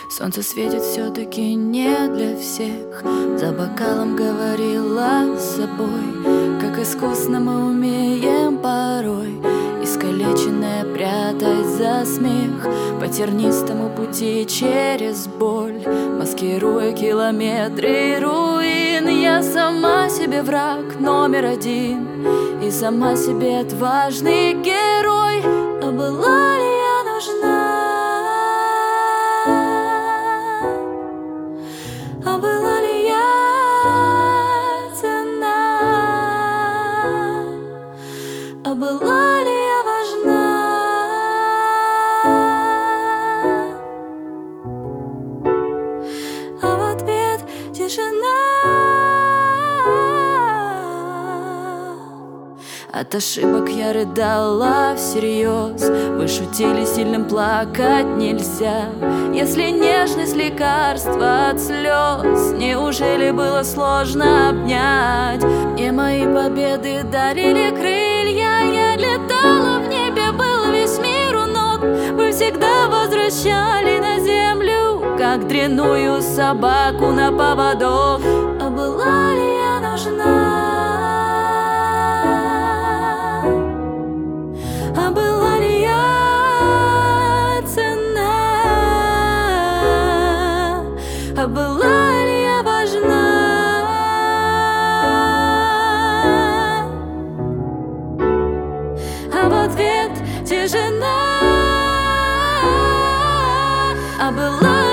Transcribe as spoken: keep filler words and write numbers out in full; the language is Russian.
Солнце светит все-таки не для всех. За бокалом говорила с собой, как искусно мы умеем порой искалеченное прятать за смех по тернистому пути через боль, маскируя километры руин. Я сама себе враг номер один и сама себе отважный герой. А была ли я нужна? А была ли я ценна? А была ли я важна? А в ответ тишина. От ошибок я рыдала всерьез. Вы шутили, сильным плакать нельзя. Если нежность лекарство от слез, неужели было сложно обнять? Мне мои победы дарили крылья. Я летала в небе, был весь мир у ног. Вы всегда возвращали на землю, как дрянную собаку на поводок. А была ли я нужна? А была ли я ценна? А была ли я важна? А в ответ тишина. А была